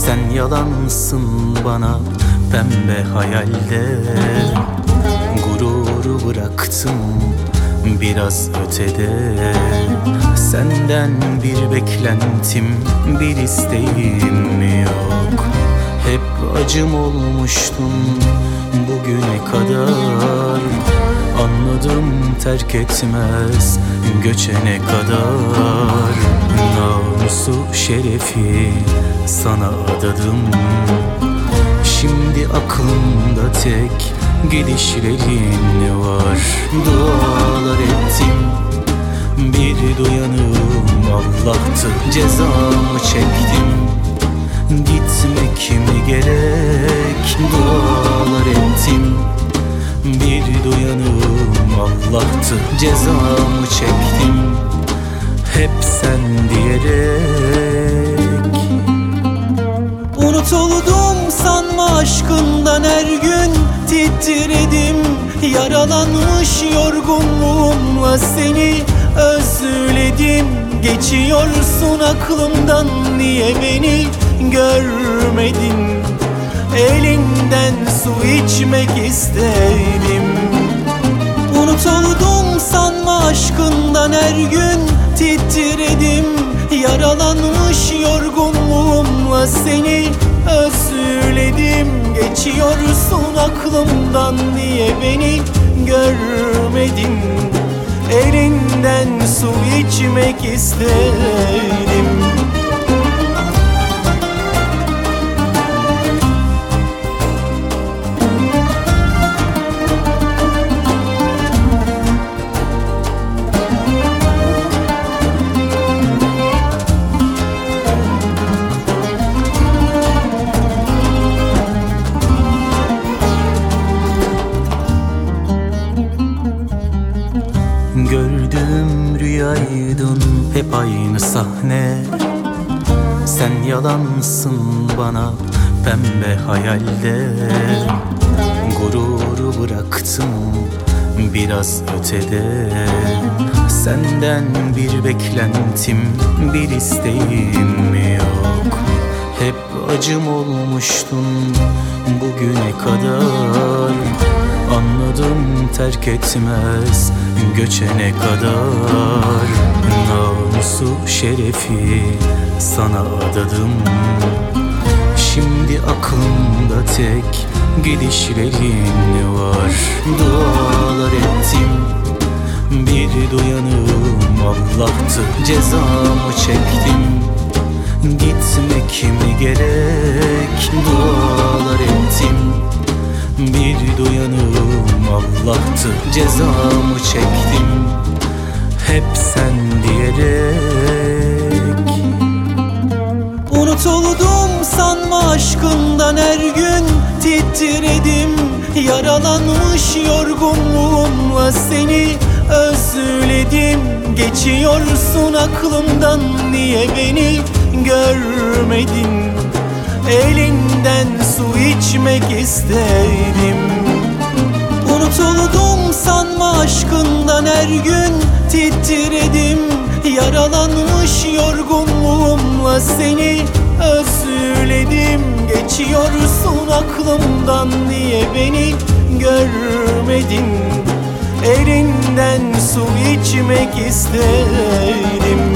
Sen yalansın bana pembe hayalde. Gururu bıraktım biraz ötede. Senden bir beklentim, bir isteğim yok. Hep acım olmuştun bugüne kadar. Anladım terk etmez göçene kadar. Namusu şerefi sana adadım. Şimdi aklımda tek gidişlerin var. Dualar ettim, bir duyanım Allah'tı. Cezamı çektim, gitmek mi gerek? Dualar ettim, bir duyanım Allah'tı. Cezamı çektim, hep sen diyerek. Unutuldum sanma aşkından, her gün titredim. Yaralanmış yorgunluğumla seni özledim. Geçiyorsun aklımdan, niye beni görmedin? Elinden su içmek istedim. Unutuldum sanma aşkından, her gün titredim. Yaralanmış yorgunluğumla seni özledim. Geçiyorsun aklımdan, niye beni görmedin? Elinden su içmek istedim. Gördüğüm rüyaydın hep aynı sahne. Sen yalansın bana pembe hayalde. Gururu bıraktım biraz ötede. Senden bir beklentim, bir isteğim yok. Hep acım olmuştun bugüne kadar. Anladım terk etmez göçene kadar. Namusu şerefi sana adadım. Şimdi aklımda tek gidişlerin var. Dualar ettim, bir duyanım Allah'tı. Cezamı çektim, gitmek mi gerek? Dualar ettim, bir duyanım Allah'tı. Cezamı çektim, hep sen diyerek. Unutuldum sanma aşkından, her gün titredim. Yaralanmış yorgunluğumla seni özledim. Geçiyorsun aklımdan, niye beni görmedin? Elinden su içmek istedim. Unutuldum sanma aşkından, her gün titredim. Yaralanmış yorgunluğumla seni özledim. Geçiyorsun aklımdan, niye beni görmedin? Elinden su içmek istedim.